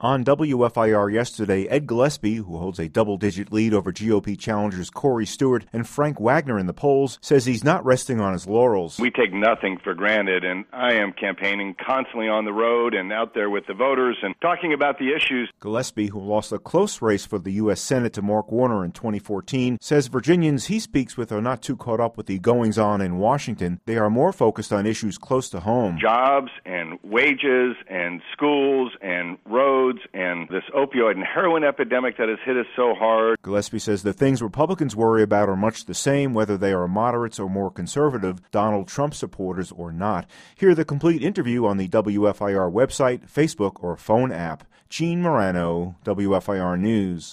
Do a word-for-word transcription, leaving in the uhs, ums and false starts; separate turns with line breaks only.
On W F I R yesterday, Ed Gillespie, who holds a double-digit lead over G O P challengers Corey Stewart and Frank Wagner in the polls, says he's not resting on his laurels.
We take nothing for granted, and I am campaigning constantly on the road and out there with the voters and talking about the issues.
Gillespie, who lost a close race for the U S Senate to Mark Warner in twenty fourteen, says Virginians he speaks with are not too caught up with the goings-on in Washington. They are more focused on issues close to home.
Jobs and wages and schools and roads and this opioid and heroin epidemic that has hit us so hard.
Gillespie says the things Republicans worry about are much the same, whether they are moderates or more conservative, Donald Trump supporters or not. Hear the complete interview on the W F I R website, Facebook, or phone app. Gene Marano, W F I R News.